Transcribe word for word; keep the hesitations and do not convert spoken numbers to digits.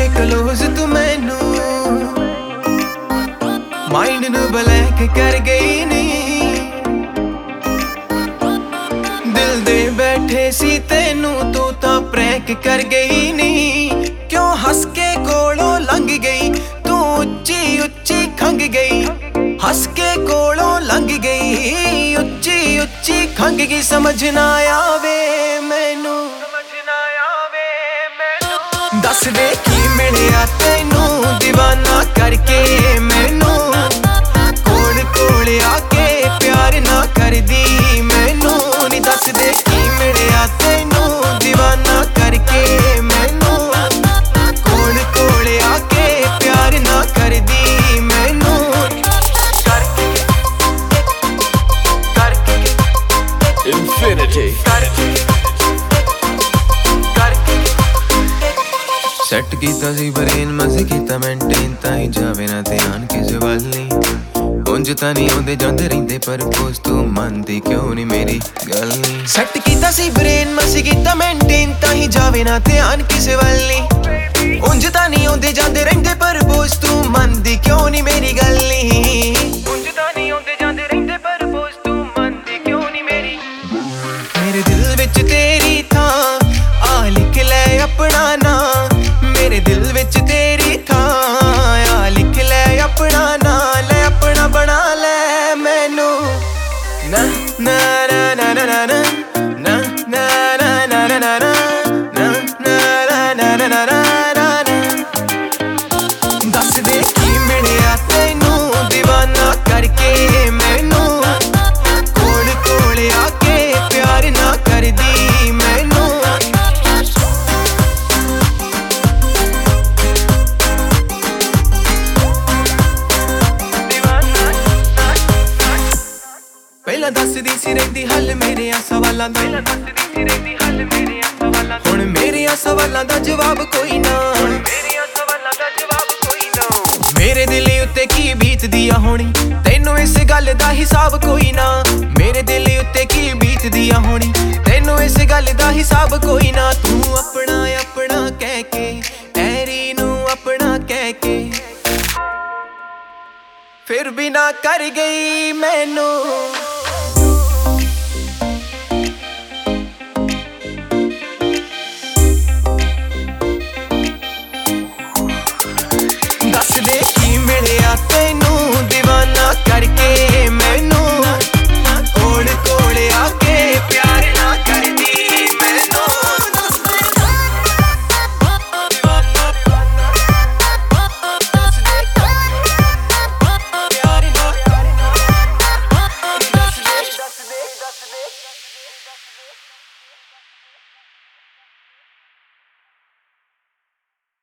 के क्लोज तू मैनू माइंड नू ब्लैक कर गई नहीं। दिल दे बैठे सी तेनू तू तां प्रैंक कर गई नहीं। क्यों हस के कोलों लंघ गई तू उच्ची उच्ची खंग गई। हस के कोलों लंघ गई उच्ची उच्ची खंग गई। समझ ना आवे मैनू दस दे की मिलिया तेनू दीवाना करके मैनू। कोल कोल आके प्यार ना कर दी मैनू नी। दस दे की मिलिया तेनू दीवाना करके मैनू। कोल कोल आके प्यार ना कर दी मैनू। करके करके Infinity करके सैट कीता सी ब्रेन मज़े कीता मेंटेन ताई जावे ना ध्यान किसे वल नहीं। उंज तां नहीं आउंदे जांदे रहिंदे पर पोस तू मनदी क्यों नहीं मेरी गल नहीं। सैट कीता सी ब्रेन मज़े कीता मेंटेन ताई जावे ना ध्यान किसे वल नहीं। उंज तां नहीं आउंदे जांदे रहिंदे पर पोस तू मनदी क्यों नहीं मेरी गल नहीं। उंज तां नहीं आउंदे जांदे रहिंदे पर पोस तू मनदी क्यों नहीं मेरी। मेरे दिल विच तेरी थां आ लिख ले अपना नाम। मेरे दिल विच तेरी थां आ लिख ले अपना नाम। ले अपना बना ले मैनू ना ना ना ना ना ना ना ना ना ना ना ना ना ना ना ना ना। दस दे की मिलिया तेनू दीवाना करके मैनू। कोल कोल आके प्यार ना कर दी मैनू। पहला दसदी सी रहिंदी हल मेरे सवालां दा। हुण मेरे सवालां दा जवाब कोई ना। मेरे दिल उत्ते की बीतदी आ होनी तैनू इस गल दा हिसाब कोई ना। मेरे दिल उत्ते की बीतदी आ होनी तैनू इस गल दा हिसाब कोई ना। तू अपना अपना कह के ऐरी नू अपना कह के फिर भी ना कर गई मैनू।